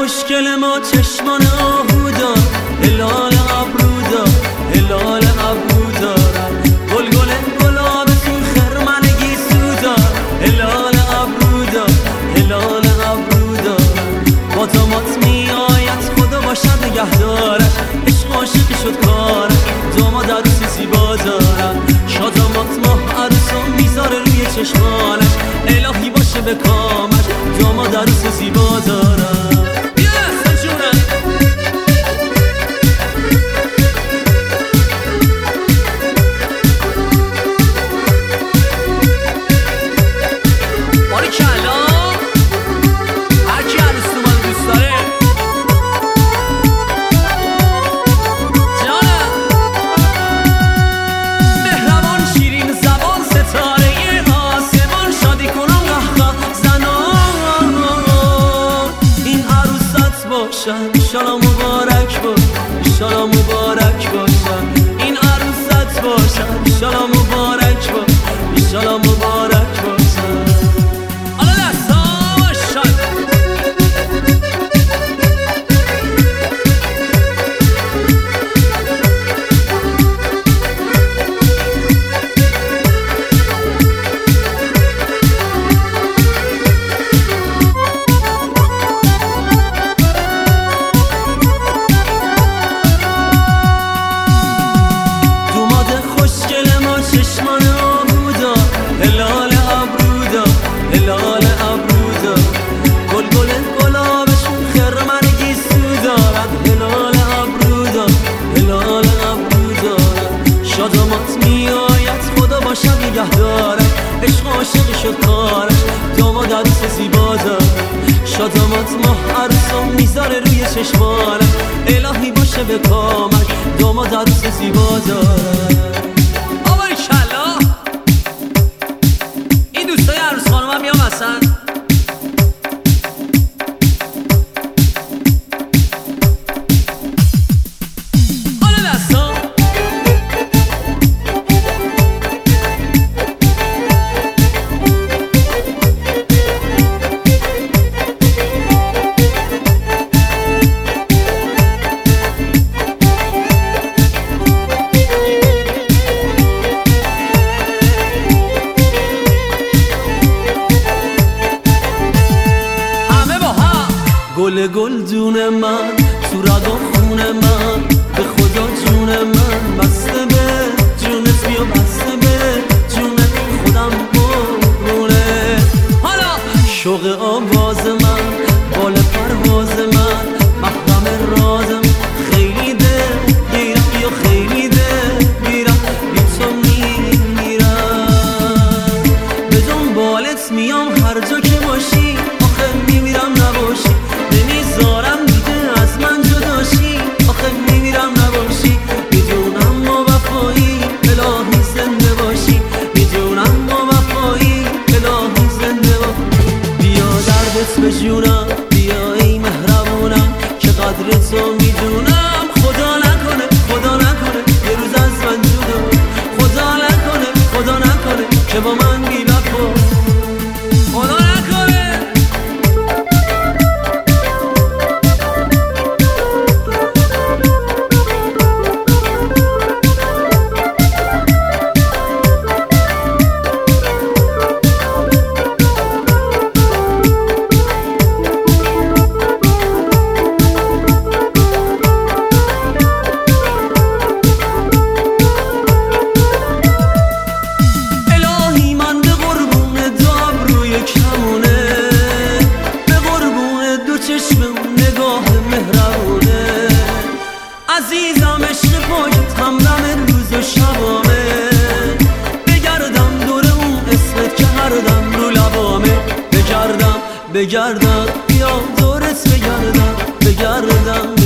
خوشگل ما چشمان آهو دار، هلال ابرو دار، هلال ابرو دارم. گل گل گلابتون خرمنگی سو دار، هلال ابرو دار، هلال ابرو دارم. با داماد می آید خدا باشد نگهدارش، عشق عاشقی شد کارش، داماد عروسی زیبا دارم. شادامات ماه عروسم میذاره روی چشمانش، الهی باشه به کامش، داماد عروس زیبا دارم. ایشالا مبارک باش، ایشالا مبارک باشم. این عروست باشم، ایشالا مبارک باش، ایشالا مبارک باشم. حالا دستا باشم. چشمان آهو دار، هلال ابرو دار، هلال ابرو دار. گل گل گلابشون خرمنگی سو دارد، هلال ابرو دار، هلال ابرو دارد. شادامات می آید خدا باشد نگهدارش، عشق عاشقی شد کارش، داماد عروس زیبا دارد. شادامات ماه عروسم میذاره روی چشمانش، الهی باشه به کامش، داماد عروس زیبا دارد. این دوستای عروس خانم هم میام هستن. حالا دستا گل گل دون من تو رگ و خون من، به خدا جون من بسته به جونت، بیا بسته به جونت، خودم برونه. حالا شوق آواز من، بال پرواز من، محرم رازم، خیلی ده گیرم، بیا خیلی ده گیرم، بی تو میمیرم. به دنبالت میام هر جا که باشی، آخه میمیرم نباشی، نمیذارم دیگه از من جداشی، آخه میمیرم نباشی. میدونم با وفایی الهی زنده باشی، میدونم با وفایی الهی زنده باشی. بیا دردت به جونم، بیا ای مهربونم، که قدر تو میدونم. خدا نکنه، خدا نکنه یه روز از من جدا، خدا نکنه، خدا نکنه که با من بی وفا، خدا نکنه. عزیزم عشق پاکت همدم روز و شبامه، بگردم دور اون اسمت که هر دم رو لبامه. بگردم بگردم بیا دورت بگردم، بگردم